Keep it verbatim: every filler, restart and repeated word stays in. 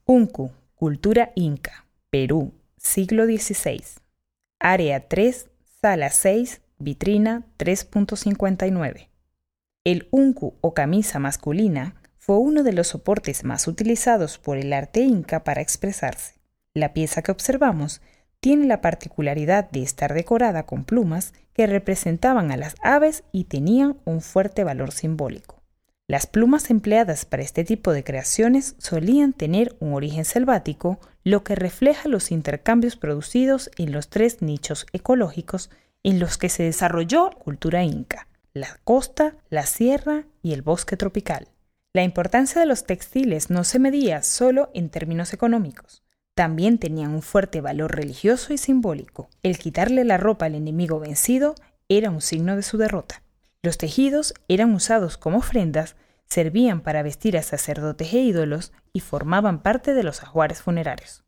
Uncu, cultura inca, Perú, siglo dieciséis. Área tres, sala seis, vitrina tres punto cincuenta y nueve. El uncu o camisa masculina fue uno de los soportes más utilizados por el arte inca para expresarse. La pieza que observamos tiene la particularidad de estar decorada con plumas que representaban a las aves y tenían un fuerte valor simbólico. Las plumas empleadas para este tipo de creaciones solían tener un origen selvático, lo que refleja los intercambios producidos en los tres nichos ecológicos en los que se desarrolló la cultura inca: la costa, la sierra y el bosque tropical. La importancia de los textiles no se medía solo en términos económicos. También tenían un fuerte valor religioso y simbólico. El quitarle la ropa al enemigo vencido era un signo de su derrota. Los tejidos eran usados como ofrendas, servían para vestir a sacerdotes e ídolos y formaban parte de los ajuares funerarios.